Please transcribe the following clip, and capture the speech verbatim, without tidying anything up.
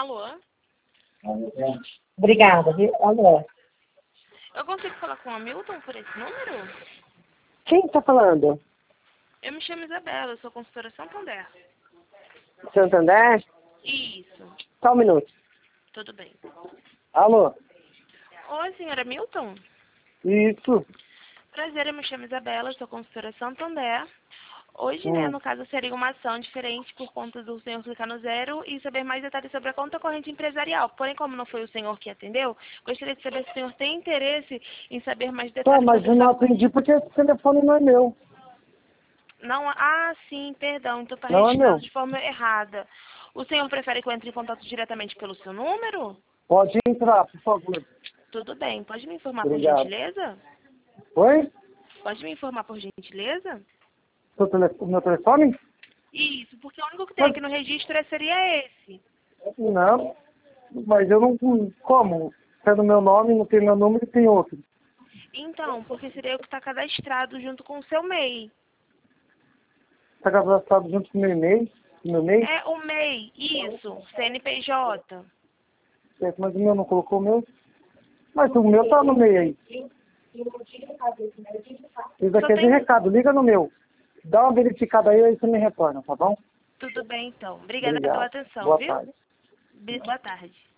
Alô? Obrigada, viu? Alô? Eu consigo falar com o Hamilton por esse número? Quem está falando? Eu me chamo Isabela, eu sou consultora Santander. Santander? Isso, Só um minuto. tudo bem. Alô? Oi, senhora Hamilton. Isso. Prazer, eu me chamo Isabela, eu sou consultora Santander. Hoje, né, Hum. no caso, seria uma ação diferente por conta do senhor clicar no zero e saber mais detalhes sobre a conta corrente empresarial. Porém, como não foi o senhor que atendeu, gostaria de saber se o senhor tem interesse em saber mais Tá, detalhes mas sobre eu a não sua conta. atendi porque esse telefone não é meu. Não, ah, sim, perdão, então está Não é registrado meu. de forma errada. O senhor prefere que eu entre em contato diretamente pelo seu número? Pode entrar, por favor. Tudo bem, pode me informar por Obrigado. gentileza? Oi? Pode me informar por gentileza? Seu telefone, meu telefone? Isso, porque o único que tem Mas, aqui no registro é- seria esse. não, mas eu não... Como? Tá no meu nome, não tem meu número e tem outro. Então, porque seria o que está cadastrado junto com o seu M E I. Tá cadastrado junto com o meu e-mail? Com o meu e-mail? É o M E I, isso, C N P J. Certo, mas o meu não colocou o meu? Mas o meu tá no meio aí. Isso Só aqui é de tem... recado, liga no meu. Dá uma verificada aí, aí você me retorna, tá bom? Tudo bem, então. Obrigada pela Obrigado. atenção, Boa viu? tarde. Bi- Boa tarde.